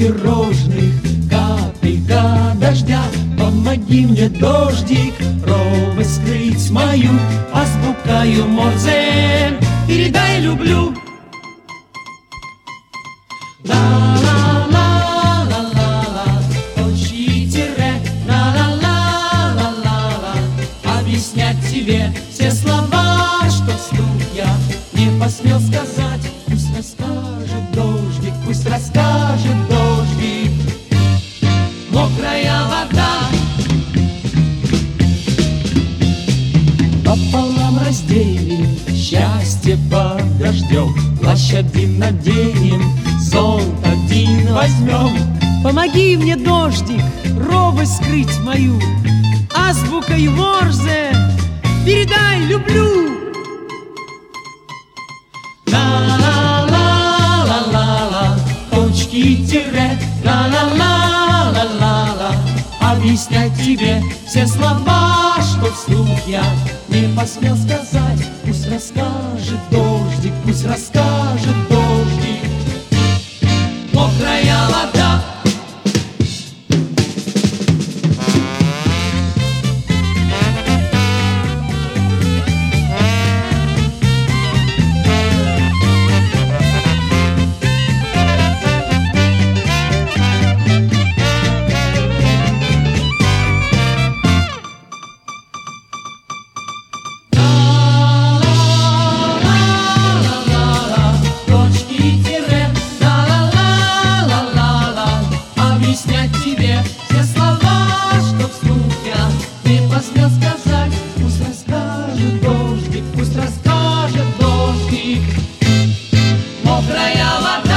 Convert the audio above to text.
пирожных, капелька дождя. Помоги мне, дождик, ровно скрыть мою азбукаю Морзе. Передай, люблю. Ла-ла-ла-ла-ла-ла, точки тире, ла-ла-ла-ла-ла-ла. Объяснять тебе все слова, что вслух я не посмел сказать. Пусть расскажет дождик, пусть расскажет дождик. Мокрая вода пополам разделим, счастье под дождем. Плащ один наденем, зонт один возьмем. Помоги мне, дождик, робость скрыть мою азбукой Морзе. Передай, люблю. Ла-ла-ла-ла-ла, точки тире, ла-ла-ла-ла-ла-ла. Объяснять тебе все слова, что вслух я не посмел сказать. Пусть расскажет дождик, пусть расскажет дождик. Мокрая вода. Объяснять тебе все слова, что вслух я не посмел сказать. Пусть расскажет дождик, пусть расскажет дождик. Мокрая вода.